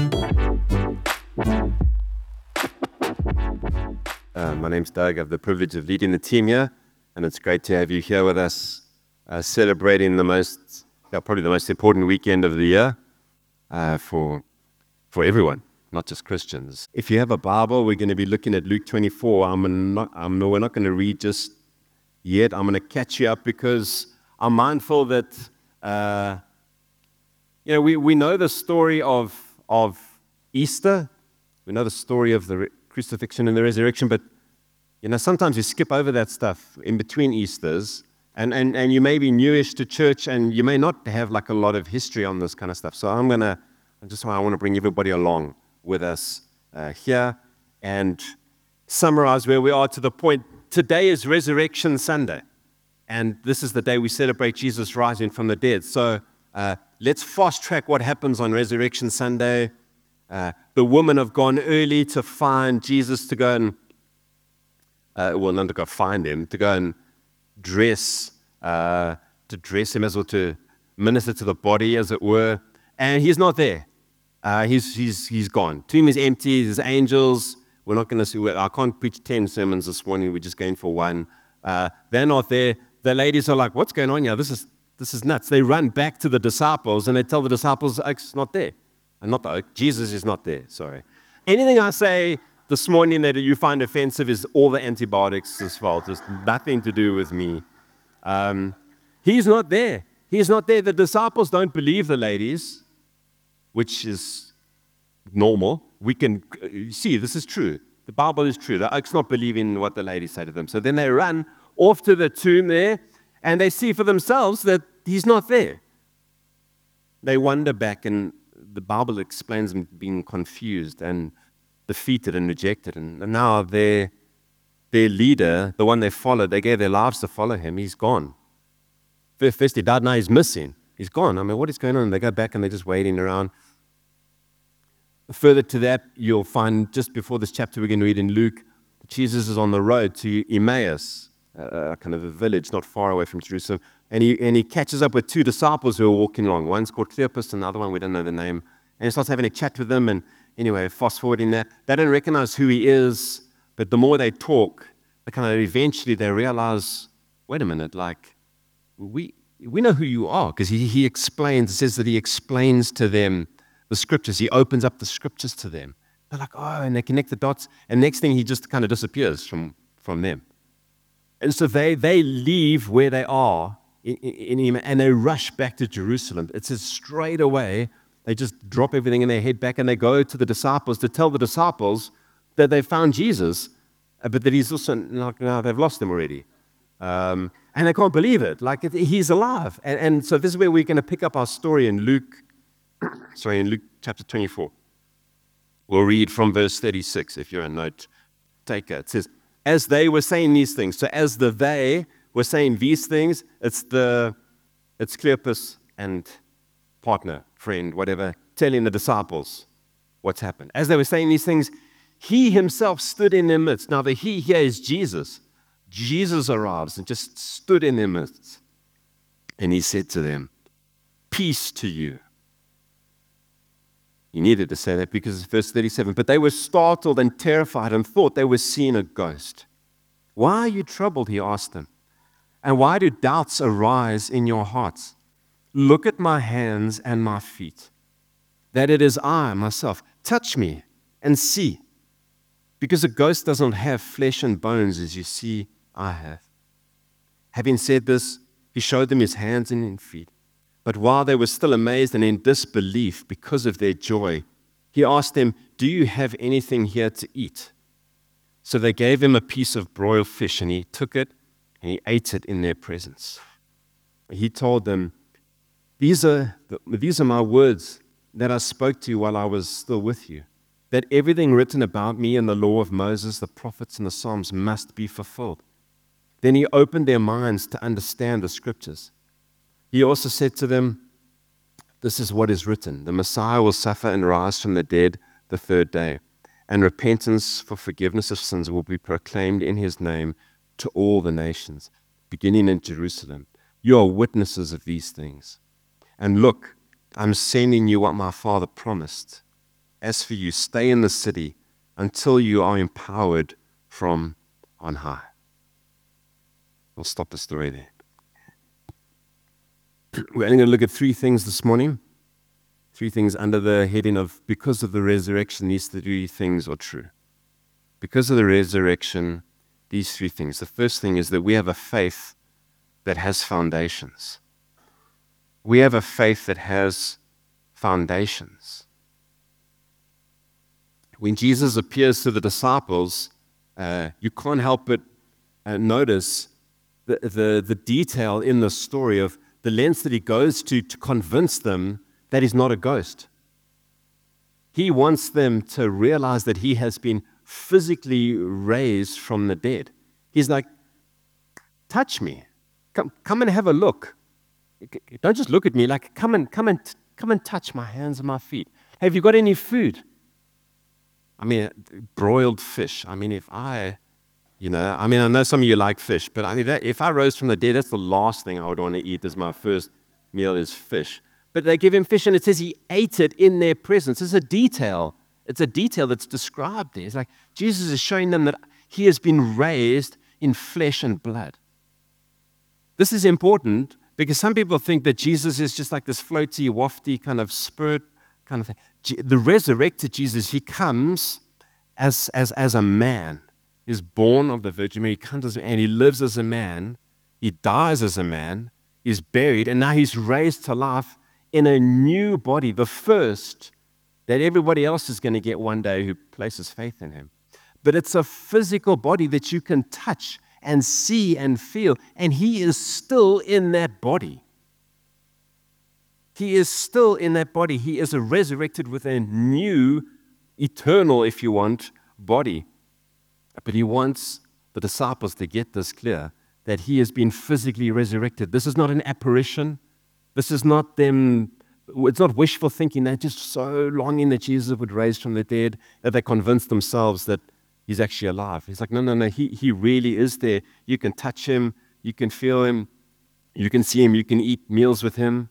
My name's Doug. I have the privilege of leading the team here, and it's great to have you here with us, celebrating probably the most important weekend of the year for everyone, not just Christians. If you have a Bible, we're going to be looking at Luke 24. We're not going to read just yet. I'm going to catch you up because I'm mindful that we know the story of Easter. We know the story of the crucifixion and the resurrection, but sometimes you skip over that stuff in between Easters, and you may be newish to church, and you may not have like a lot of history on this kind of stuff. So I want to bring everybody along with us here and summarize where we are to the point. Today is Resurrection Sunday, and this is the day we celebrate Jesus rising from the dead. So let's fast track what happens on Resurrection Sunday. The women have gone early to find Jesus, to go and, not to go find him, to go and dress him, as well, to minister to the body, as it were. And he's not there. He's gone. Tomb is empty. There's angels. We're not going to see. I can't preach 10 sermons this morning. We're just going for one. They're not there. The ladies are like, "What's going on here? This is nuts." They run back to the disciples and they tell the disciples, "It's not there." And not the oak. Jesus is not there, sorry. Anything I say this morning that you find offensive is all the antibiotics' fault. It's nothing to do with me. He's not there. He's not there. The disciples don't believe the ladies, which is normal. We can see this is true. The Bible is true. The oak's not believing what the ladies say to them. So then they run off to the tomb there, and they see for themselves that he's not there. They wander back, and the Bible explains them being confused and defeated and rejected. And now their leader, the one they followed, they gave their lives to follow him, he's gone. First he died, now he's missing. He's gone. I mean, what is going on? And they go back and they're just waiting around. Further to that, you'll find just before this chapter we're going to read in Luke, Jesus is on the road to Emmaus, kind of a village not far away from Jerusalem. And he catches up with two disciples who are walking along. One's called Cleopas, and the other one, we don't know the name. And he starts having a chat with them. And anyway, fast forwarding that, they don't recognize who he is. But the more they talk, eventually they realize, wait a minute, like, we know who you are. Because he explains, it says that he explains to them the scriptures. He opens up the scriptures to them. They're like, oh, and they connect the dots. And next thing, he just kind of disappears from them. And so they leave where they are and they rush back to Jerusalem. It says straight away, they just drop everything and they head back and they go to the disciples to tell the disciples that they found Jesus, but that he's also, now they've lost him already. And they can't believe it. Like, he's alive. And so this is where we're going to pick up our story in Luke chapter 24. We'll read from verse 36 if you're a note taker. It says, as they were saying these things, so as they were saying these things, it's Cleopas and partner, friend, whatever, telling the disciples what's happened. As they were saying these things, he himself stood in their midst. Now the he here is Jesus. Jesus arrives and just stood in their midst. And he said to them, peace to you. He needed to say that because it's verse 37. But they were startled and terrified and thought they were seeing a ghost. Why are you troubled? He asked them. And why do doubts arise in your hearts? Look at my hands and my feet, that it is I myself. Touch me and see. Because a ghost doesn't have flesh and bones as you see I have. Having said this, he showed them his hands and his feet. But while they were still amazed and in disbelief because of their joy, he asked them, do you have anything here to eat? So they gave him a piece of broiled fish, and he took it and he ate it in their presence. He told them, these are my words that I spoke to you while I was still with you, that everything written about me in the law of Moses, the prophets, and the Psalms must be fulfilled. Then he opened their minds to understand the scriptures. He also said to them, this is what is written, the Messiah will suffer and rise from the dead the third day, and repentance for forgiveness of sins will be proclaimed in his name to all the nations, beginning in Jerusalem. You are witnesses of these things. And look, I'm sending you what my Father promised. As for you, stay in the city until you are empowered from on high. We'll stop the story there. We're only going to look at three things this morning. Three things under the heading of because of the resurrection, these three things are true. Because of the resurrection, these three things. The first thing is that we have a faith that has foundations. We have a faith that has foundations. When Jesus appears to the disciples, you can't help but notice the detail in the story of the lengths that he goes to convince them that he's not a ghost. He wants them to realize that he has been physically raised from the dead. He's like, touch me. Come and have a look. Don't just look at me. Like, come and touch my hands and my feet. Have you got any food? I mean, broiled fish. I mean, I know some of you like fish, but I mean, if I rose from the dead, that's the last thing I would want to eat as my first meal is fish. But they give him fish, and it says he ate it in their presence. It's a detail. It's a detail that's described there. It's like Jesus is showing them that he has been raised in flesh and blood. This is important because some people think that Jesus is just like this floaty, wafty kind of spirit kind of thing. The resurrected Jesus, he comes as a man. He's born of the Virgin Mary, he comes as a man, and he lives as a man. He dies as a man. He's buried, and now he's raised to life in a new body, the first that everybody else is going to get one day who places faith in him. But it's a physical body that you can touch and see and feel, and he is still in that body. He is still in that body. He is resurrected with a new, eternal, if you want, body. But he wants the disciples to get this clear, that he has been physically resurrected. This is not an apparition. This is not them, it's not wishful thinking. They're just so longing that Jesus would rise from the dead that they convince themselves that he's actually alive. He's like, no, he really is there. You can touch him, you can feel him, you can see him, you can eat meals with him.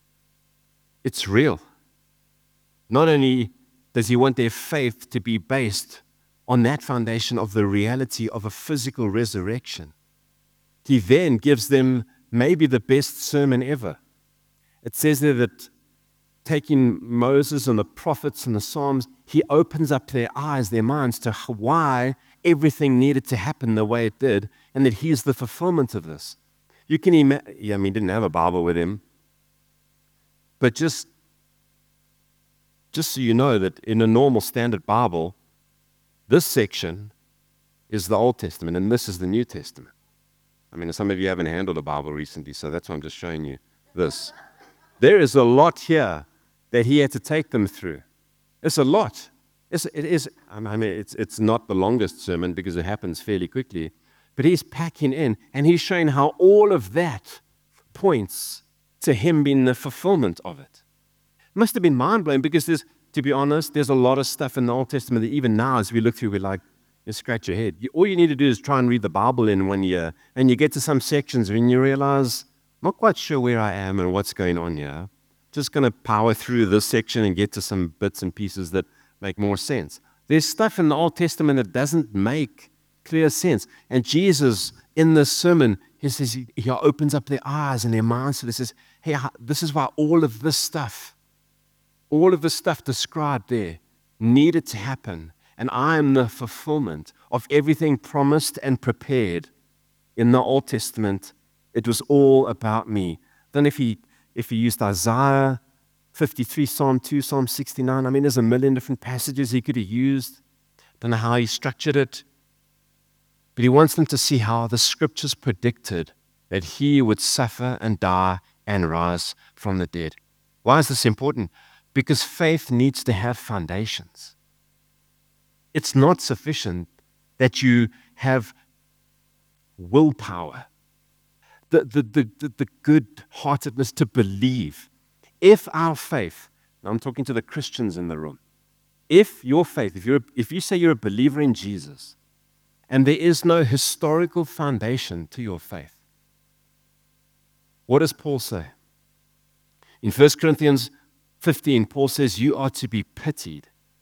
It's real. Not only does he want their faith to be based on that foundation of the reality of a physical resurrection, he then gives them maybe the best sermon ever. It says there that taking Moses and the prophets and the Psalms, he opens up their eyes, their minds to why everything needed to happen the way it did, and that he is the fulfillment of this. You can imagine, he didn't have a Bible with him, but just so you know that in a normal standard Bible, this section is the Old Testament, and this is the New Testament. I mean, some of you haven't handled a Bible recently, so that's why I'm just showing you this. There is a lot here that he had to take them through. It's a lot. It's not the longest sermon because it happens fairly quickly, but he's packing in, and he's showing how all of that points to him being the fulfillment of it. It must have been mind-blowing because to be honest, there's a lot of stuff in the Old Testament that even now as we look through, we're like, you scratch your head. All you need to do is try and read the Bible in 1 year, and you get to some sections and you realize, I'm not quite sure where I am and what's going on here. Just going to power through this section and get to some bits and pieces that make more sense. There's stuff in the Old Testament that doesn't make clear sense. And Jesus, in this sermon, he says, he opens up their eyes and their minds. So he says, hey, this is why all of this stuff described there needed to happen. And I am the fulfillment of everything promised and prepared in the Old Testament. It was all about me. Then if he used Isaiah 53, Psalm 2, Psalm 69, there's a million different passages he could have used. Don't know how he structured it. But he wants them to see how the scriptures predicted that he would suffer and die and rise from the dead. Why is this important? Because faith needs to have foundations. It's not sufficient that you have willpower, the good-heartedness to believe. If our faith, now I'm talking to the Christians in the room, if your faith, if you say you're a believer in Jesus, and there is no historical foundation to your faith, what does Paul say? In 1 Corinthians 15, Paul says you are to be pitied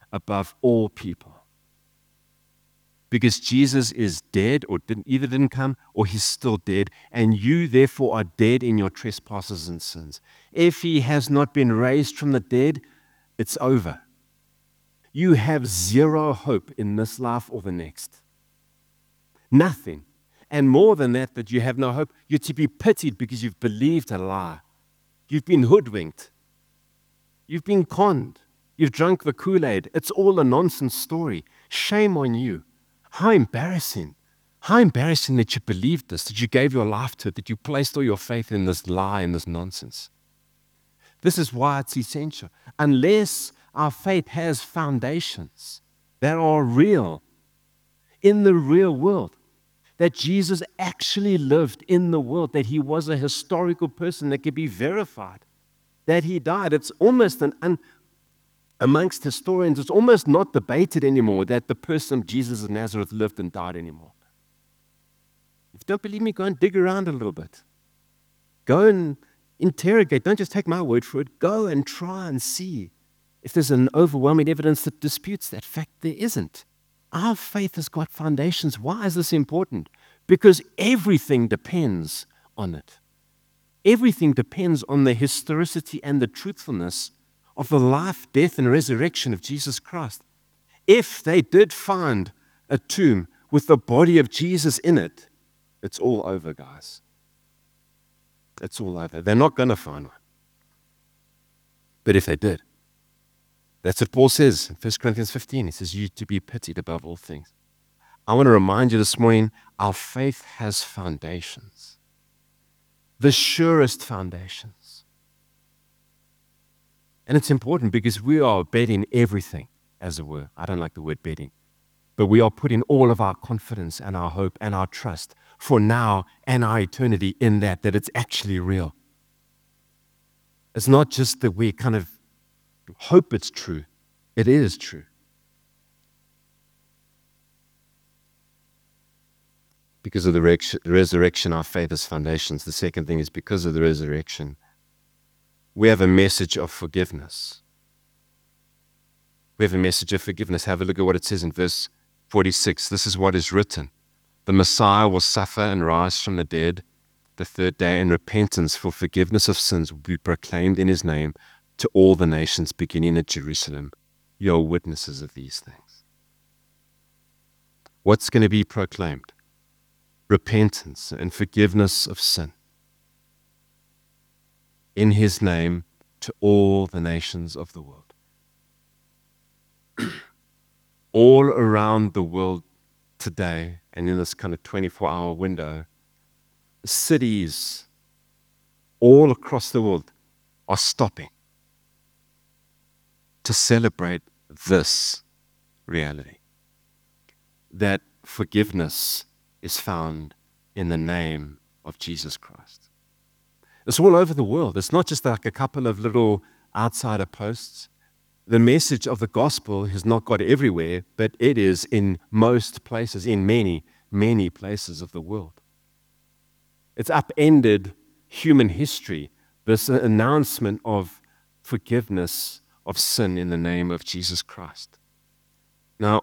above all people. Because Jesus is dead, or either didn't come, or he's still dead, and you therefore are dead in your trespasses and sins. If he has not been raised from the dead, it's over. You have zero hope in this life or the next. Nothing. And more than that you have no hope, you're to be pitied because you've believed a lie. You've been hoodwinked. You've been conned. You've drunk the Kool-Aid. It's all a nonsense story. Shame on you. How embarrassing. How embarrassing that you believed this, that you gave your life to it, that you placed all your faith in this lie and this nonsense. This is why it's essential. Unless our faith has foundations that are real, in the real world, that Jesus actually lived in the world, that he was a historical person that could be verified, that he died. It's almost amongst historians, it's almost not debated anymore that the person of Jesus of Nazareth lived and died anymore. If you don't believe me, go and dig around a little bit. Go and interrogate. Don't just take my word for it. Go and try and see if there's an overwhelming evidence that disputes that fact. There isn't. Our faith has got foundations. Why is this important? Because everything depends on it. Everything depends on the historicity and the truthfulness of the life, death, and resurrection of Jesus Christ. If they did find a tomb with the body of Jesus in it, it's all over, guys. It's all over. They're not going to find one. But if they did, that's what Paul says in 1 Corinthians 15. He says, you to be pitied above all things. I want to remind you this morning, our faith has foundations. The surest foundations. And it's important because we are betting everything, as it were. I don't like the word betting. But we are putting all of our confidence and our hope and our trust for now and our eternity in that it's actually real. It's not just that we kind of hope it's true. It is true. Because of the resurrection, our faith has foundations. The second thing is because of the resurrection, we have a message of forgiveness. We have a message of forgiveness. Have a look at what it says in verse 46. This is what is written. The Messiah will suffer and rise from the dead the third day, and repentance for forgiveness of sins will be proclaimed in his name to all the nations, beginning at Jerusalem. You are witnesses of these things. What's going to be proclaimed? Repentance and forgiveness of sin in his name to all the nations of the world. All around the world today, and in this kind of 24-hour window, cities all across the world are stopping to celebrate this reality, that forgiveness is found in the name of Jesus Christ. It's all over the world. It's not just like a couple of little outsider posts. The message of the gospel has not got everywhere, but it is in most places, in many, many places of the world. It's upended human history, this announcement of forgiveness of sin in the name of Jesus Christ. Now,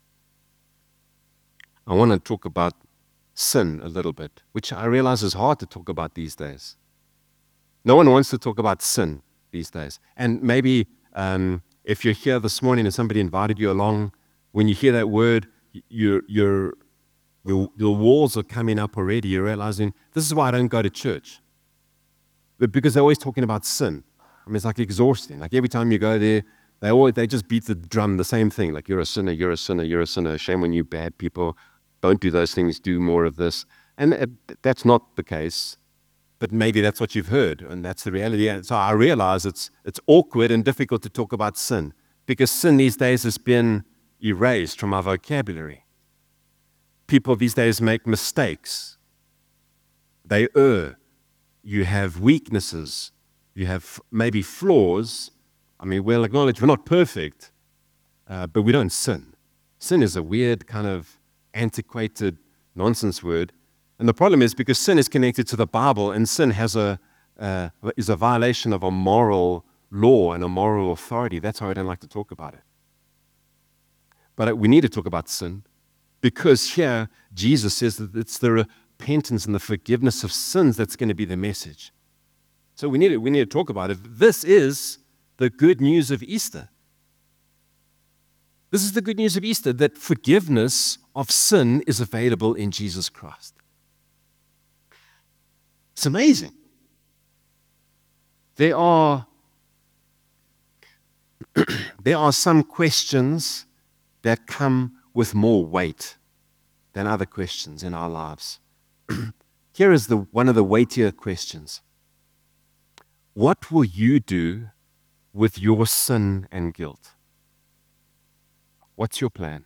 I want to talk about sin a little bit, which I realize is hard to talk about these days. No one wants to talk about sin these days. And maybe if you're here this morning and somebody invited you along, when you hear that word, your walls are coming up already. You're realizing, this is why I don't go to church. But because they're always talking about sin. I mean, it's like exhausting. Like every time you go there, they just beat the drum, the same thing. Like, you're a sinner, you're a sinner, you're a sinner. Shame on you, bad people. Don't do those things, do more of this. And that's not the case. But maybe that's what you've heard, and that's the reality. And so I realize it's awkward and difficult to talk about sin, because sin these days has been erased from our vocabulary. People these days make mistakes. They err. You have weaknesses. You have maybe flaws. I mean, we'll acknowledge we're not perfect, but we don't sin. Sin is a weird kind of antiquated nonsense word. And the problem is because sin is connected to the Bible, and sin is a violation of a moral law and a moral authority. That's why I don't like to talk about it. But we need to talk about sin because here Jesus says that it's the repentance and the forgiveness of sins that's going to be the message. So we need to talk about it. This is the good news of Easter. This is the good news of Easter, that forgiveness of sin is available in Jesus Christ. It's amazing. There are some questions that come with more weight than other questions in our lives. Here is one of the weightier questions. What will you do with your sin and guilt? What's your plan?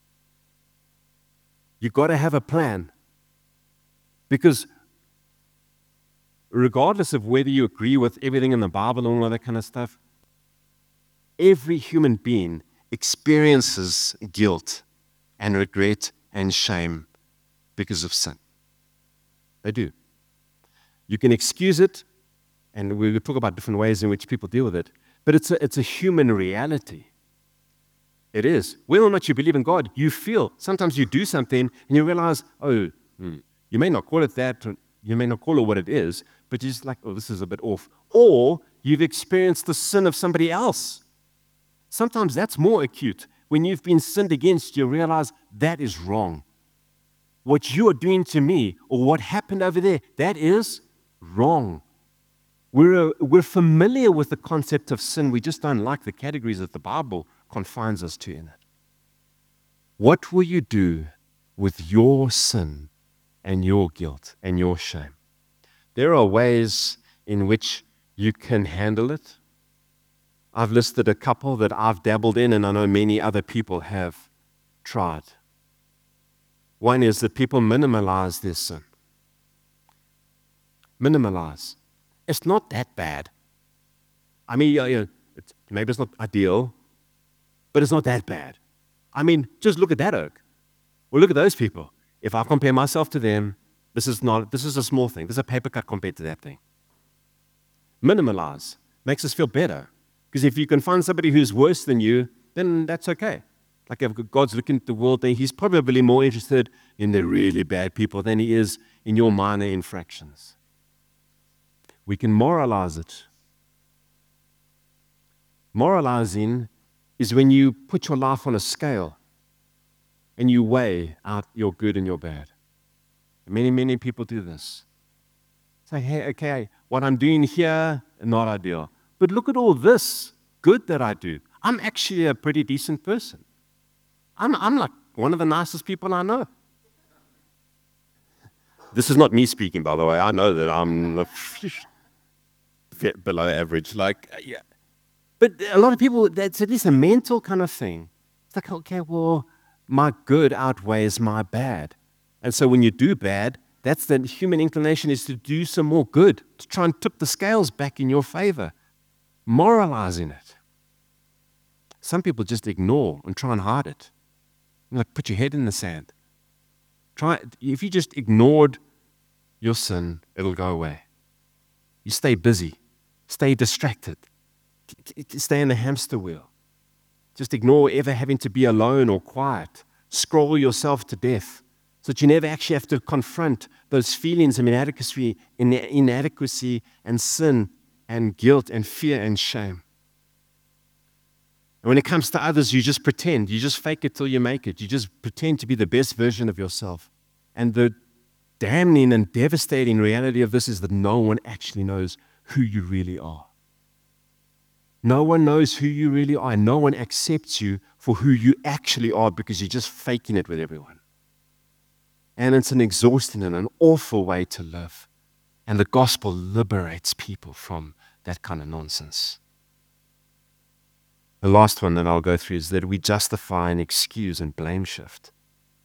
You've got to have a plan. Because regardless of whether you agree with everything in the Bible and all that kind of stuff, every human being experiences guilt and regret and shame because of sin. They do. You can excuse it, and we'll talk about different ways in which people deal with it, but it's a human reality. It is. Whether or not you believe in God, you feel. Sometimes you do something and you realize, you may not call it that, or you may not call it what it is, but you're just like, this is a bit off. Or you've experienced the sin of somebody else. Sometimes that's more acute. When you've been sinned against, you realize that is wrong. What you are doing to me, or what happened over there, that is wrong. We're familiar with the concept of sin. We just don't like the categories that the Bible confines us to in it. What will you do with your sin and your guilt and your shame? There are ways in which you can handle it. I've listed a couple that I've dabbled in, and I know many other people have tried. One is that people minimalize their sin. Minimalize. It's not that bad. I mean, maybe it's not ideal, but it's not that bad. I mean, just look at that oak. Well, look at those people. If I compare myself to them, this is a small thing. This is a paper cut compared to that thing. Minimalize. Makes us feel better. Because if you can find somebody who's worse than you, then that's okay. Like if God's looking at the world, then he's probably more interested in the really bad people than he is in your minor infractions. We can moralize it. Moralizing is when you put your life on a scale and you weigh out your good and your bad. Many, many people do this. Say, hey, okay, what I'm doing here, not ideal. But look at all this good that I do. I'm actually a pretty decent person. I'm like one of the nicest people I know. This is not me speaking, by the way. I know that I'm below average. But a lot of people, it's at least a mental kind of thing. It's like, okay, well, my good outweighs my bad. And so when you do bad, that's the human inclination, is to do some more good, to try and tip the scales back in your favor. Moralizing it. Some people just ignore and try and hide it. Like, put your head in the sand. If you just ignored your sin, it'll go away. You stay busy. Stay distracted. Stay in the hamster wheel. Just ignore ever having to be alone or quiet. Scroll yourself to death so that you never actually have to confront those feelings of inadequacy and sin and guilt and fear and shame. And when it comes to others, you just pretend. You just fake it till you make it. You just pretend to be the best version of yourself. And the damning and devastating reality of this is that no one actually knows who you really are. No one knows who you really are, and no one accepts you for who you actually are because you're just faking it with everyone. And it's an exhausting and an awful way to live. And the gospel liberates people from that kind of nonsense. The last one that I'll go through is that we justify and excuse and blame shift.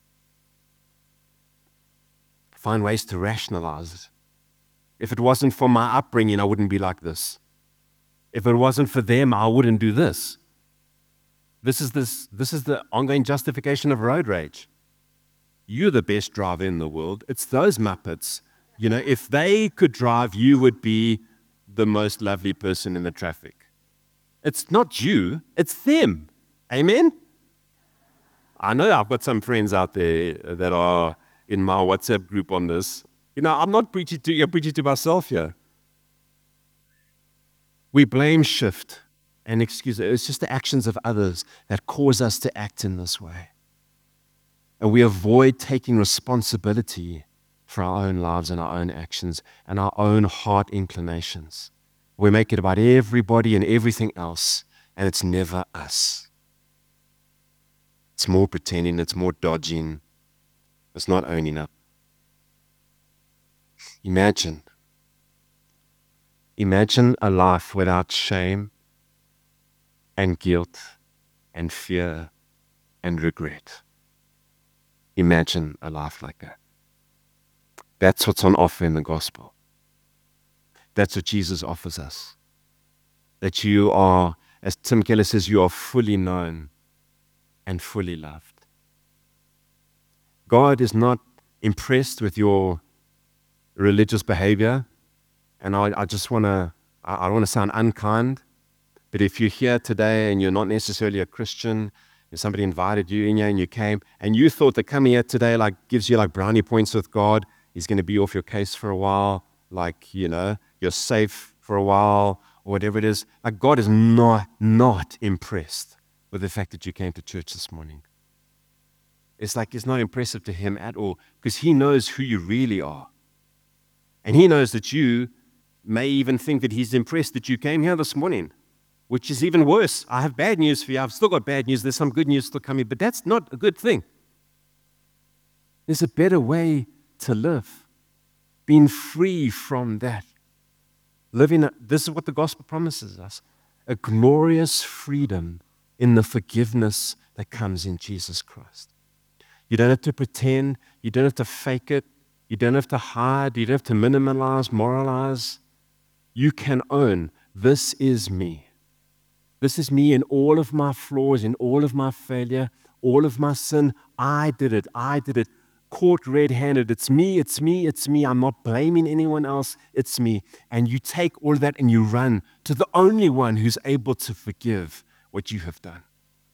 Find ways to rationalize it. If it wasn't for my upbringing, I wouldn't be like this. If it wasn't for them, I wouldn't do this. This is the ongoing justification of road rage. You're the best driver in the world. It's those Muppets. If they could drive, you would be the most lovely person in the traffic. It's not you, it's them. Amen? I know I've got some friends out there that are in my WhatsApp group on this. I'm not preaching to you, I'm preaching to myself here. We blame shift and excuse it. It's just the actions of others that cause us to act in this way. And we avoid taking responsibility for our own lives and our own actions and our own heart inclinations. We make it about everybody and everything else, and it's never us. It's more pretending, it's more dodging, it's not owning up. Imagine a life without shame and guilt and fear and regret. Imagine a life like that. That's what's on offer in the gospel. That's what Jesus offers us. That you are, as Tim Keller says, you are fully known and fully loved. God is not impressed with your religious behavior, and I just want to, I don't want to sound unkind, but if you're here today and you're not necessarily a Christian, and somebody invited you in here and you came, and you thought that coming here today gives you brownie points with God, He's going to be off your case for a while, you're safe for a while, or whatever it is. God is not impressed with the fact that you came to church this morning. It's not impressive to Him at all, because He knows who you really are. And He knows that you may even think that He's impressed that you came here this morning, which is even worse. I have bad news for you. I've still got bad news. There's some good news still coming, but that's not a good thing. There's a better way to live, being free from that. This is what the gospel promises us, a glorious freedom in the forgiveness that comes in Jesus Christ. You don't have to pretend. You don't have to fake it. You don't have to hide. You don't have to minimalize, moralize. You can own, this is me. This is me in all of my flaws, in all of my failure, all of my sin. I did it. Caught red-handed. It's me. I'm not blaming anyone else. It's me. And you take all of that and you run to the only one who's able to forgive what you have done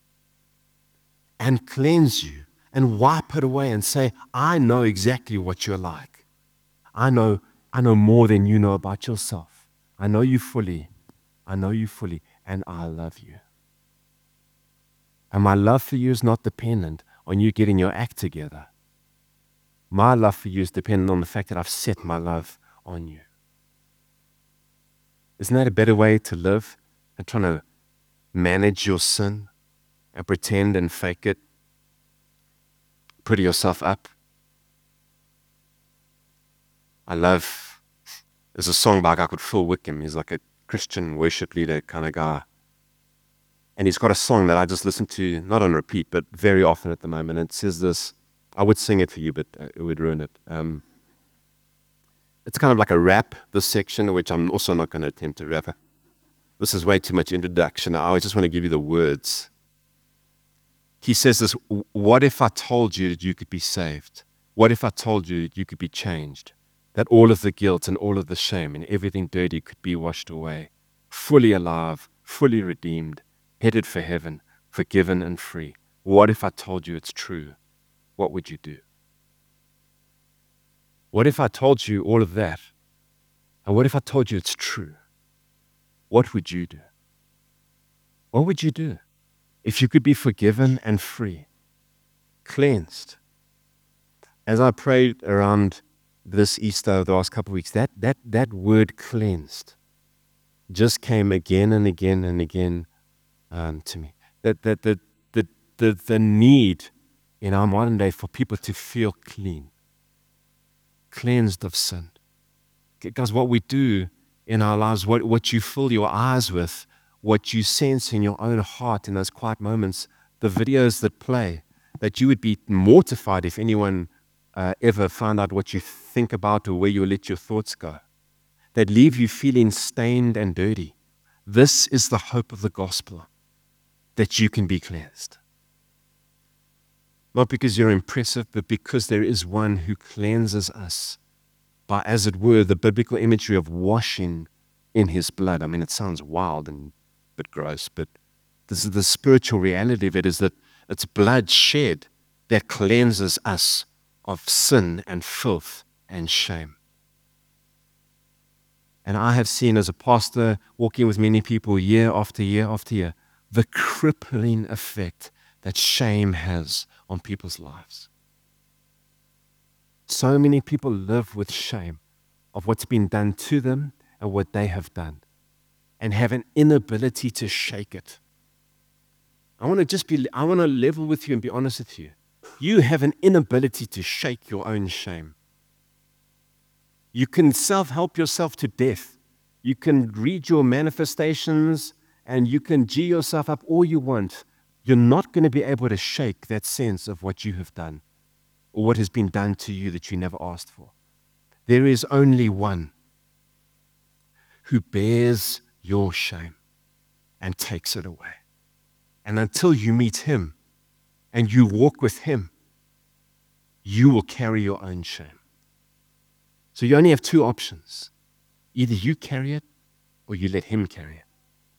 and cleanse you and wipe it away and say, I know exactly what you're like. I know more than you know about yourself. I know you fully, and I love you. And my love for you is not dependent on you getting your act together. My love for you is dependent on the fact that I've set my love on you. Isn't that a better way to live than trying to manage your sin and pretend and fake it? Put yourself up. There's a song by a guy called Phil Wickham. He's like a Christian worship leader kind of guy. And he's got a song that I just listen to, not on repeat, but very often at the moment. It says this. I would sing it for you, but it would ruin it. It's kind of like a rap, this section, which I'm also not going to attempt to rap. This is way too much introduction. I just want to give you the words. He says this, what if I told you that you could be saved? What if I told you that you could be changed? That all of the guilt and all of the shame and everything dirty could be washed away, fully alive, fully redeemed, headed for heaven, forgiven and free. What if I told you it's true? What would you do? What if I told you all of that? And what if I told you it's true? What would you do? What would you do if you could be forgiven and free, cleansed? As I prayed around this Easter the last couple of weeks, that word cleansed just came again and again and again to me. The need in our modern day for people to feel clean, cleansed of sin. Because what we do in our lives, what you fill your eyes with, what you sense in your own heart in those quiet moments, the videos that play, that you would be mortified if anyone ever found out what you think about or where you let your thoughts go, that leave you feeling stained and dirty. This is the hope of the gospel, that you can be cleansed. Not because you're impressive, but because there is one who cleanses us by, as it were, the biblical imagery of washing in His blood. I mean, it sounds wild and a bit gross, but this is the spiritual reality of it, is that It's blood shed that cleanses us of sin and filth and shame. And I have seen as a pastor, walking with many people year after year after year, the crippling effect that shame has on people's lives. So many people live with shame of what's been done to them and what they have done, and have an inability to shake it. I want to level with you and be honest with you. You have an inability to shake your own shame. You can self-help yourself to death. You can read your manifestations and you can G yourself up all you want. You're not going to be able to shake that sense of what you have done or what has been done to you that you never asked for. There is only one who bears your shame and takes it away. And until you meet him and you walk with him, you will carry your own shame. So you only have two options. Either you carry it or you let him carry it.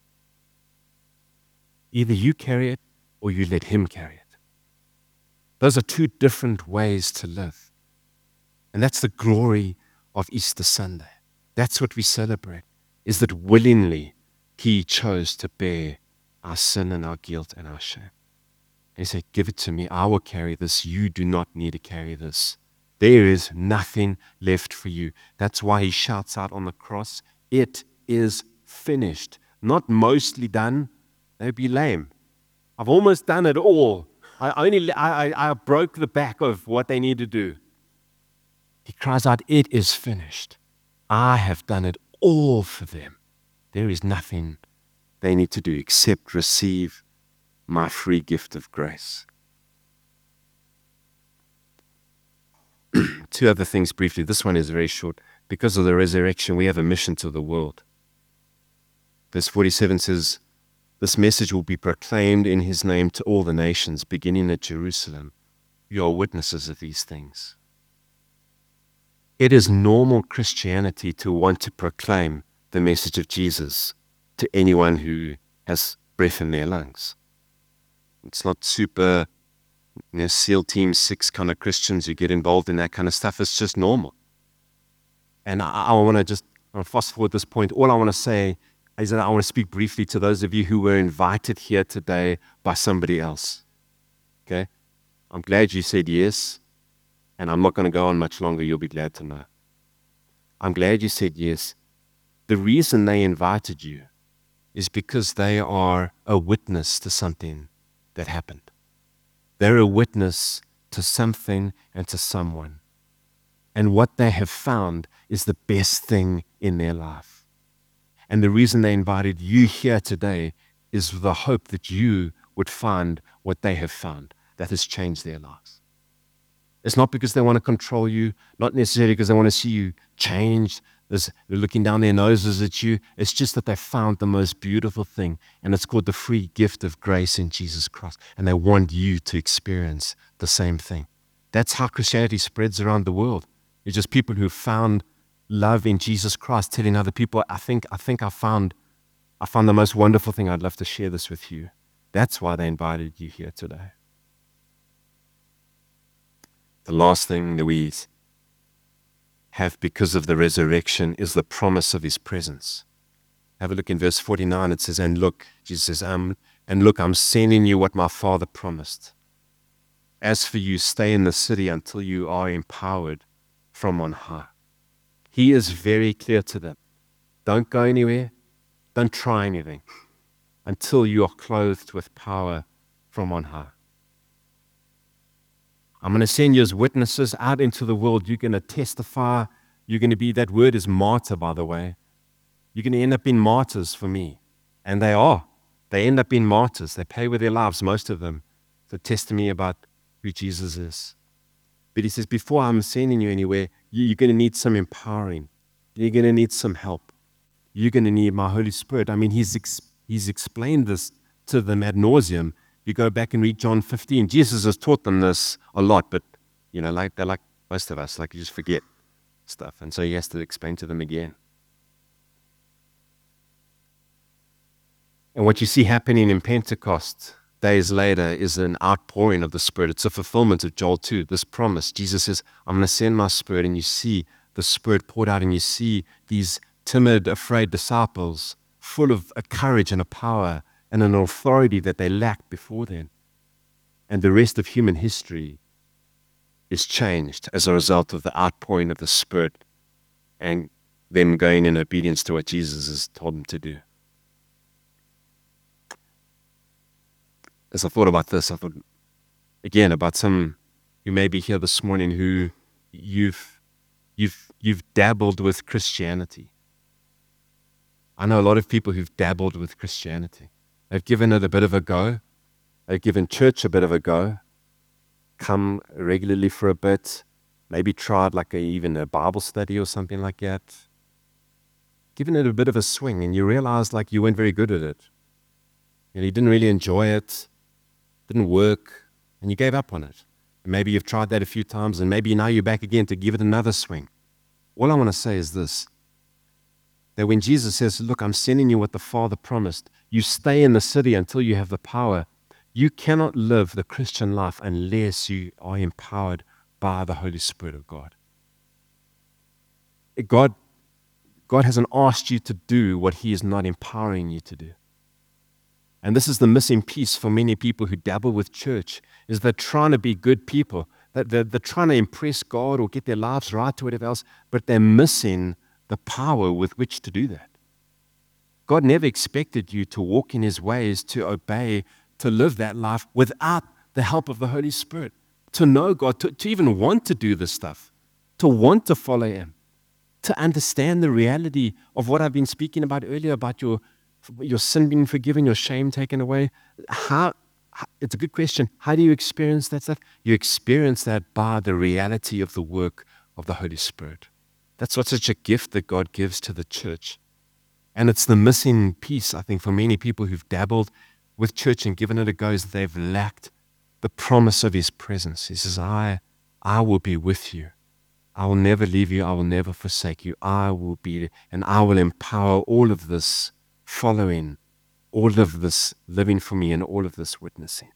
Either you carry it or you let him carry it. Those are two different ways to live. And that's the glory of Easter Sunday. That's what we celebrate, is that willingly he chose to bear our sin and our guilt and our shame. And he said, give it to me. I will carry this. You do not need to carry this. There is nothing left for you. That's why he shouts out on the cross, it is finished. Not mostly done. That'd be lame. I've almost done it all. I broke the back of what they need to do. He cries out, it is finished. I have done it all for them. There is nothing they need to do except receive my free gift of grace. Two other things briefly. This one is very short. Because of the resurrection, we have a mission to the world. Verse 47 says, this message will be proclaimed in his name to all the nations, beginning at Jerusalem. You are witnesses of these things. It is normal Christianity to want to proclaim the message of Jesus to anyone who has breath in their lungs. It's not super SEAL Team 6 kind of Christians who get involved in that kind of stuff. It's just normal. And I want to fast forward this point. All I want to say is that I want to speak briefly to those of you who were invited here today by somebody else. Okay? I'm glad you said yes, and I'm not going to go on much longer. You'll be glad to know. I'm glad you said yes. The reason they invited you is because they are a witness to something that happened. They're a witness to something and to someone. And what they have found is the best thing in their life. And the reason they invited you here today is the hope that you would find what they have found that has changed their lives. It's not because they want to control you, not necessarily because they want to see you change. They're looking down their noses at you. It's just that they found the most beautiful thing, and it's called the free gift of grace in Jesus Christ. And they want you to experience the same thing. That's how Christianity spreads around the world. It's just people who found love in Jesus Christ telling other people, I think I found the most wonderful thing. I'd love to share this with you. That's why they invited you here today. The last thing that we have because of the resurrection is the promise of his presence. Have a look in verse 49. It says, and look, Jesus says, and look, I'm sending you what my Father promised. As for you, stay in the city until you are empowered from on high. He is very clear to them. Don't go anywhere. Don't try anything until you are clothed with power from on high. I'm going to send you as witnesses out into the world. You're going to testify. You're going to be, that word is martyr, by the way. You're going to end up being martyrs for me. And they are. They end up being martyrs. They pay with their lives, most of them, to testimony about who Jesus is. But he says, before I'm sending you anywhere, you're going to need some empowering. You're going to need some help. You're going to need my Holy Spirit. I mean, he's explained this to them ad nauseum. You go back and read John 15. Jesus has taught them this a lot, but, they're like most of us, like you just forget stuff. And so he has to explain to them again. And what you see happening in Pentecost days later is an outpouring of the Spirit. It's a fulfillment of Joel 2, this promise. Jesus says, I'm going to send my Spirit, and you see the Spirit poured out, and you see these timid, afraid disciples full of a courage and a power and an authority that they lacked before then. And the rest of human history is changed as a result of the outpouring of the Spirit and them going in obedience to what Jesus has told them to do. As I thought about this, I thought again about some who may be here this morning who you've dabbled with Christianity. I know a lot of people who've dabbled with Christianity. They've given it a bit of a go. They've given church a bit of a go. Come regularly for a bit. Maybe tried even a Bible study or something like that. Given it a bit of a swing, and you realize you weren't very good at it. You didn't really enjoy it. Didn't work, and you gave up on it. And maybe you've tried that a few times, and maybe now you're back again to give it another swing. All I want to say is this, that when Jesus says, look, I'm sending you what the Father promised, you stay in the city until you have the power. You cannot live the Christian life unless you are empowered by the Holy Spirit of God. God hasn't asked you to do what He is not empowering you to do. And this is the missing piece for many people who dabble with church, is they're trying to be good people. They're trying to impress God or get their lives right or whatever else, but they're missing the power with which to do that. God never expected you to walk in His ways, to obey, to live that life without the help of the Holy Spirit. To know God, to even want to do this stuff, to want to follow Him, to understand the reality of what I've been speaking about earlier, about your sin being forgiven, your shame taken away. It's a good question. How do you experience that stuff? You experience that by the reality of the work of the Holy Spirit. That's what's such a gift that God gives to the church. And it's the missing piece, I think, for many people who've dabbled with church and given it a go, is that they've lacked the promise of His presence. He says, I will be with you. I will never leave you. I will never forsake you. I will be, and I will empower all of this following, all of this living for me, and all of this witnessing.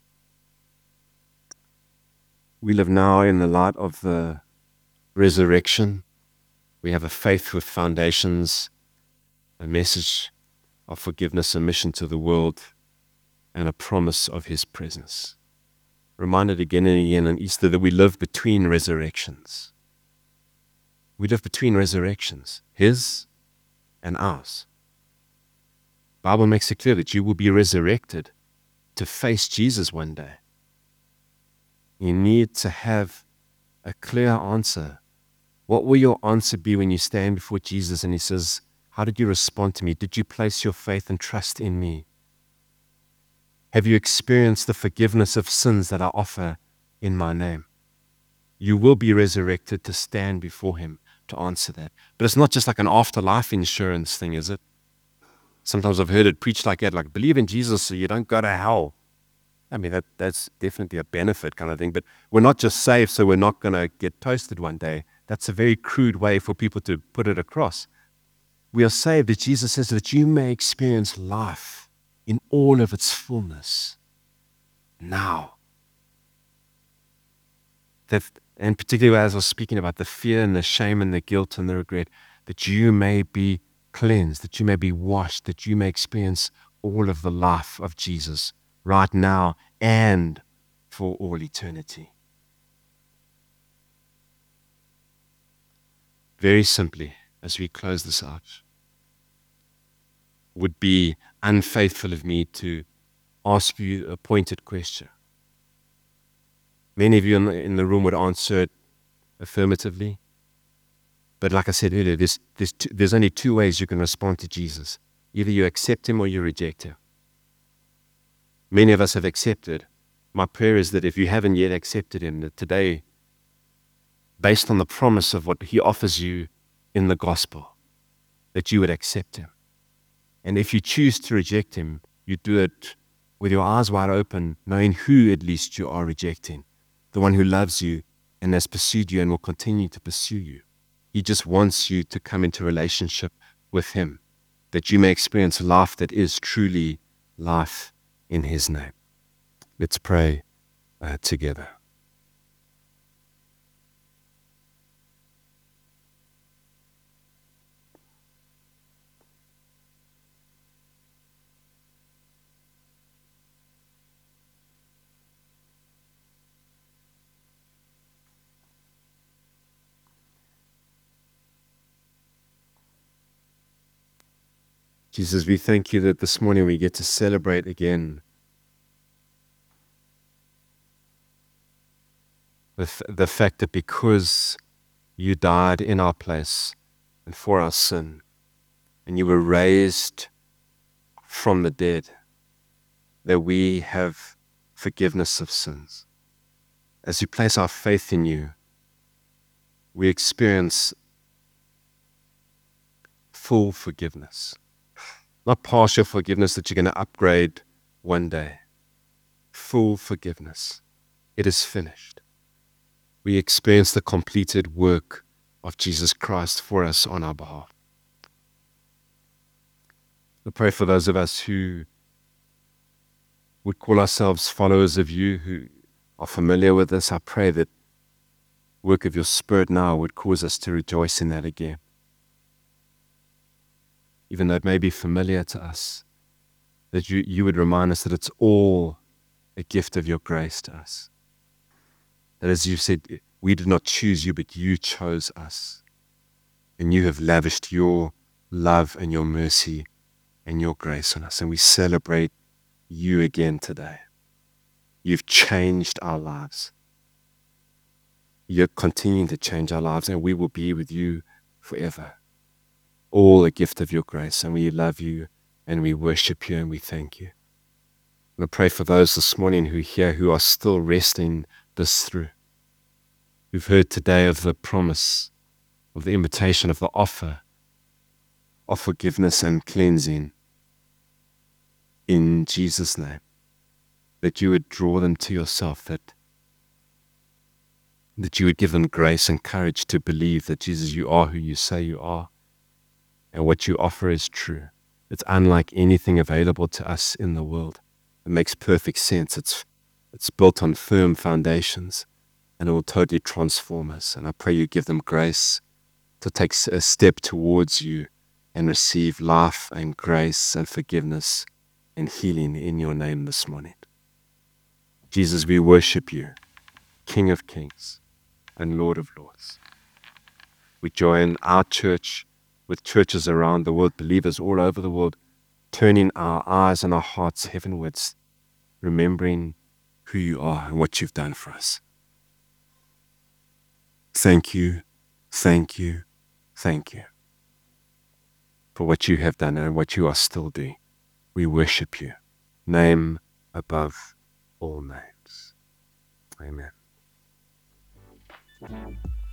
We live now in the light of the resurrection. We have a faith with foundations, a message of forgiveness and mission to the world, and a promise of His presence. Reminded again and again on Easter that we live between resurrections. We live between resurrections, His and ours. The Bible makes it clear that you will be resurrected to face Jesus one day. You need to have a clear answer. What will your answer be when you stand before Jesus and He says, how did you respond to me? Did you place your faith and trust in me? Have you experienced the forgiveness of sins that I offer in my name? You will be resurrected to stand before Him to answer that. But it's not just like an afterlife insurance thing, is it? Sometimes I've heard it preached like that, like believe in Jesus so you don't go to hell. I mean, that's definitely a benefit kind of thing, but we're not just saved so we're not going to get toasted one day. That's a very crude way for people to put it across. We are saved, as Jesus says, that you may experience life in all of its fullness now. And particularly as I was speaking about the fear and the shame and the guilt and the regret, that you may be cleansed, that you may be washed, that you may experience all of the life of Jesus right now and for all eternity. Very simply, as we close this out, would be unfaithful of me to ask you a pointed question. Many of you in the room would answer it affirmatively. But like I said earlier, there's only two ways you can respond to Jesus. Either you accept Him or you reject Him. Many of us have accepted. My prayer is that if you haven't yet accepted Him, that today, based on the promise of what He offers you in the gospel, that you would accept Him. And if you choose to reject Him, you do it with your eyes wide open, knowing who at least you are rejecting. The one who loves you and has pursued you and will continue to pursue you. He just wants you to come into relationship with Him, that you may experience life that is truly life in His name. Let's pray together. Jesus, we thank you that this morning we get to celebrate again with the fact that because you died in our place and for our sin, and you were raised from the dead, that we have forgiveness of sins. As we place our faith in you, we experience full forgiveness. Not partial forgiveness that you're going to upgrade one day. Full forgiveness. It is finished. We experience the completed work of Jesus Christ for us on our behalf. I pray for those of us who would call ourselves followers of you, who are familiar with this. I pray that work of your Spirit now would cause us to rejoice in that again. Even though it may be familiar to us, that you would remind us that it's all a gift of your grace to us. That as you said, we did not choose you, but you chose us. And you have lavished your love and your mercy and your grace on us. And we celebrate you again today. You've changed our lives. You're continuing to change our lives, and we will be with you forever. All a gift of your grace, and we love you, and we worship you, and we thank you. And I pray for those this morning who are still resting this through. We've heard today of the promise, of the invitation, of the offer of forgiveness and cleansing in Jesus' name. That you would draw them to yourself, that you would give them grace and courage to believe that Jesus, you are who you say you are, and what you offer is true. It's unlike anything available to us in the world. It makes perfect sense. It's built on firm foundations, and it will totally transform us. And I pray you give them grace to take a step towards you and receive life and grace and forgiveness and healing in your name this morning. Jesus, we worship you, King of Kings and Lord of Lords. We join our church with churches around the world, believers all over the world, turning our eyes and our hearts heavenwards, remembering who you are and what you've done for us. Thank you, thank you, thank you for what you have done and what you are still doing. We worship you, name above all names. Amen.